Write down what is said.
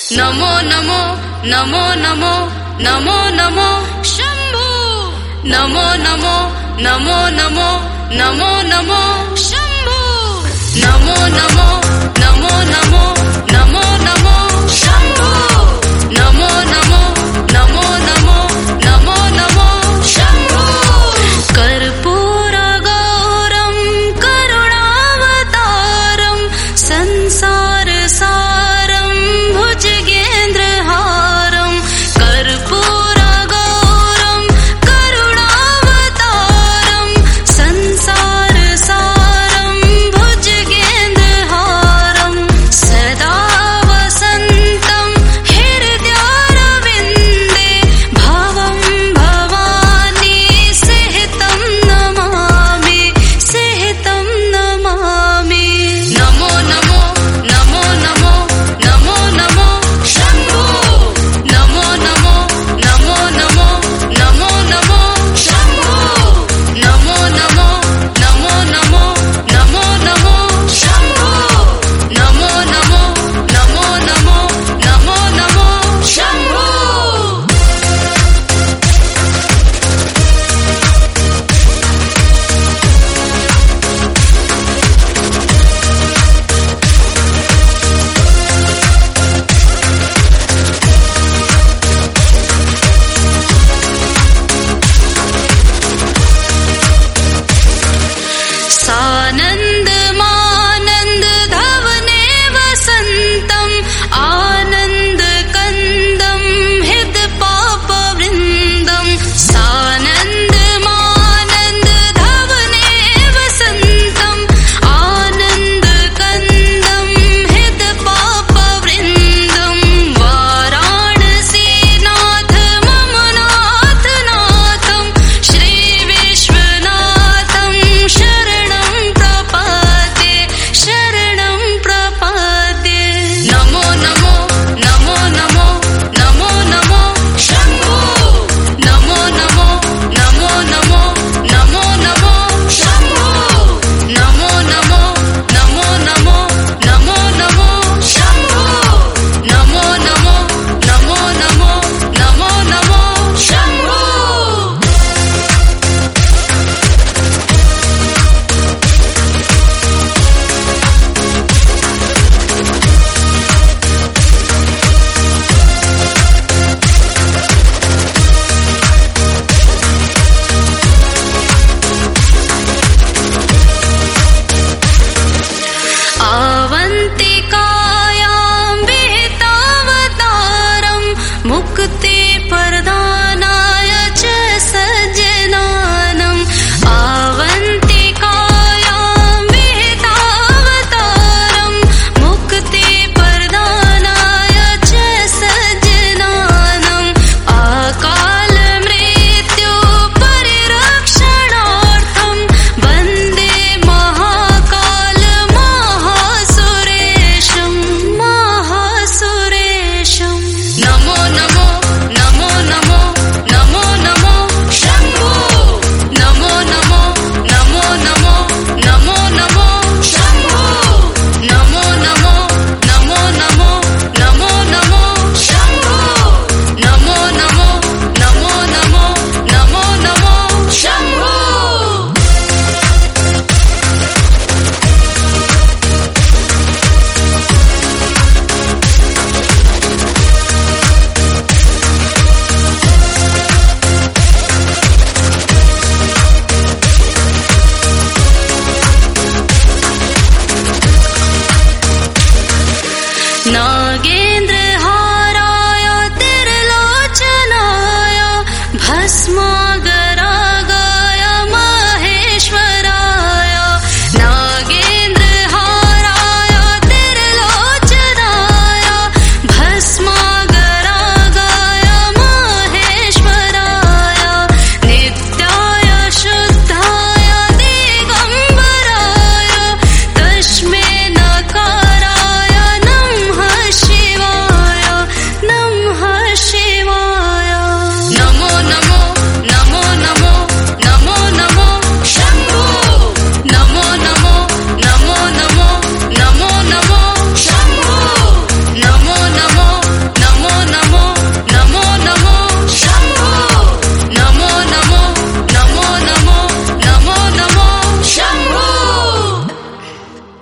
नमो नमो नमो नमो नमो नमो शंभो नमो नमो नमो नमो नमो नमो शंभो नमो नमो नमो नमो नमो नमो शंभो नमो नमो नमो नमो नमो नमो शंभो कर्पूरगौरं करुणावतारं संसारसारं भुजगेन्द्रहारं कर्पूरगौरं करुणावतारं संसारसारं भुजगेन्द्रहारं सदा वसन्तं हृदयारविन्दे भवं भवानी सहितं नमामि नमो नमो नमो नमो नमो नमो शंभो नमो नमो नमो नमो नमो नमो शंभो नमो नमो नमो नमो नमो नमो शंभो नमो नमो नमो नमो नमो नमो शंभो सानंद मानंद धवने वसंतम आनंद कंदम हित पाप वृंदम सानंद मानंद धवने वसंतम आनंद कंदम हित पाप वृंदम वाराणसीनाथ मम नाथ नाथम श्री विश्वनाथम शरणं प्रपद्ये नमो नमो नमो नमो नमो नमो शंभो नमो नमो नमो नमो नमो नमो शंभो नमो नमो नमो नमो नमो नमो शंभो नमो नमो नमो नमो नमो नमो शंभो आवन्तिकायां विहितावतारं मुक्तिप्रदानाय च सज्जनानम् आवन्तिकायां विहितावतारं मुक्तिप्रदानाय च सज्जनानम् अकालमृत्यु परिरक्षणार्थं वन्दे महाकाल महासुरेशं नमो नमो नमो नमो नमो नमो शंभो नमो नमो नमो नमो नमो नमो शंभो नमो नमो नमो नमो नमो नमो शंभो नमो नमो नमो नमो नमो नमो शंभो ना